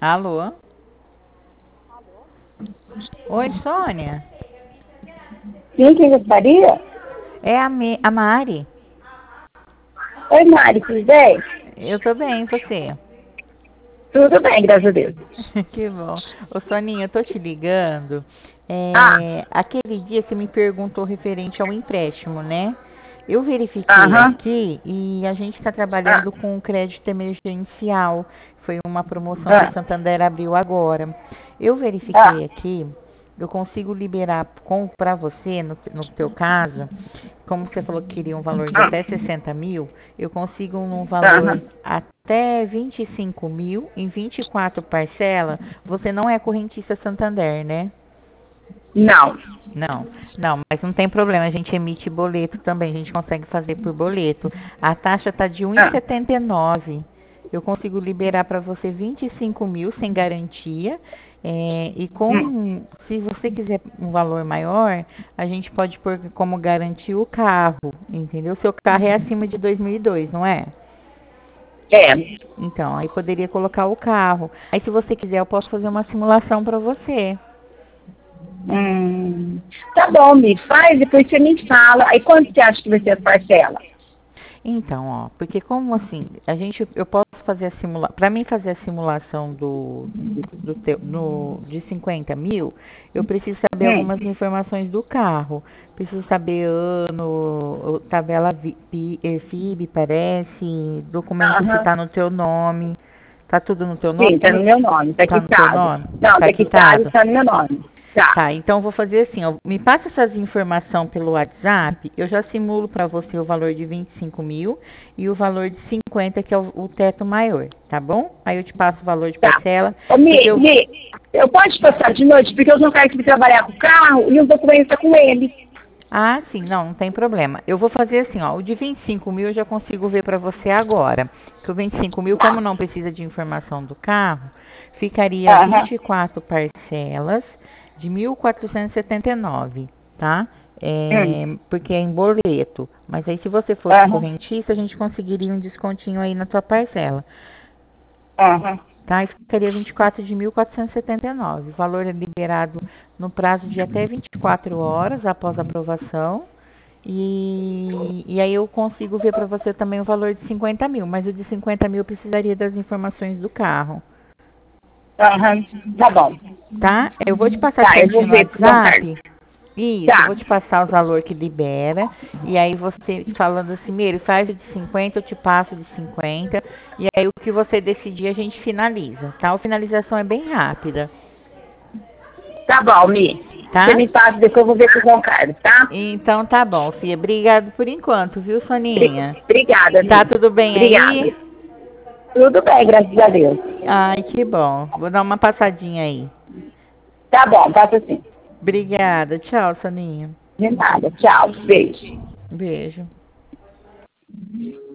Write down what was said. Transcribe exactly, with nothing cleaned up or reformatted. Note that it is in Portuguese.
Alô? Oi, Sônia? Sim, quem gostaria? É a, Me a Mari. Oi, Mari, tudo bem? Eu tô bem, e você? Tudo bem, graças a Deus. Que bom. Ô, Soninha, eu tô te ligando. Ah, É, aquele dia você me perguntou referente ao empréstimo, né? Eu verifiquei aham, aqui e a gente está ah, trabalhando com crédito emergencial. Foi uma promoção que o ah, Santander abriu agora. Eu ah, verifiquei aqui, eu consigo liberar para você, no, no teu caso, como você falou que queria um valor de ah, até sessenta mil, eu consigo um valor aham. até vinte e cinco mil em vinte e quatro parcelas. Você não é correntista Santander, né? Não. Não, não, mas não tem problema, a gente emite boleto também, a gente consegue fazer por boleto. A taxa está de Ah, um vírgula setenta e nove. Eu consigo liberar para você vinte e cinco mil sem garantia. É, e hum, com, se você quiser um valor maior, a gente pode pôr como garantia o carro, entendeu? Seu carro é acima de dois mil e dois, não é? é. Então, aí poderia colocar o carro. Aí, se você quiser, eu posso fazer uma simulação para você. Hum, tá bom, me faz, depois você me fala. Aí quanto você acha que vai ser a parcela? Então, ó, porque como assim, a gente, eu posso fazer a simulação, para mim fazer a simulação do, do teu, no, de cinquenta mil, eu preciso saber Hum, algumas informações do carro. Preciso saber ano, tabela vi- pi- eh, F I B, parece, documento se aham. tá no teu nome. Tá tudo no teu Sim, tá no nome? meu nome, tá Tá no teu quitado. nome? Não, Tá tá quitado, quitado? tá no meu nome. Tá, Tá, então eu vou fazer assim, ó, me passa essas informações pelo WhatsApp, eu já simulo para você o valor de vinte e cinco mil e o valor de cinquenta, que é o, o teto maior, tá bom? Aí eu te passo o valor de tá. parcela, Ô, porque Mi, eu... Mi, eu posso passar de noite, porque eu não quero que trabalhar com o carro e os documentos estão com ele. Ah, sim, não, não tem problema. Eu vou fazer assim, ó, o de vinte e cinco mil eu já consigo ver para você agora. Que o vinte e cinco mil, como Tá. não precisa de informação do carro, ficaria Aham. vinte e quatro parcelas de mil quatrocentos e e setenta e nove, tá? Hum. É, porque é em boleto. Mas aí se você fosse Aham. correntista, a gente conseguiria um descontinho aí na sua parcela. Aham. Tá? E ficaria vinte e quatro de mil quatrocentos e e setenta e nove. O valor é liberado no prazo de até vinte e quatro horas após a aprovação. E, e aí eu consigo ver para você também o valor de cinquenta mil, mas o de cinquenta mil eu precisaria das informações do carro, Aham. Tá bom. tá? Eu vou te passar Tá, eu vou certinho no ver com o João Carlos. WhatsApp. Isso, eu Tá. vou te passar os valores que libera. E aí você falando assim, Meire, faz o de cinquenta, eu te passo o de cinquenta. E aí o que você decidir a gente finaliza, tá? A finalização é bem rápida, Tá bom, Mi. Você tá? me passa, depois eu vou ver com o João Carlos, tá? Então tá bom, Fia. Obrigado por enquanto, viu, Bri- Soninha? Obrigada, Tá Mi. tudo bem Obrigada. aí? Tudo bem, graças a Deus. Ai, que bom. Vou dar uma passadinha aí. Tá bom, passa assim. Obrigada. Tchau, Soninha. De nada. Tchau. Beijo. Beijo.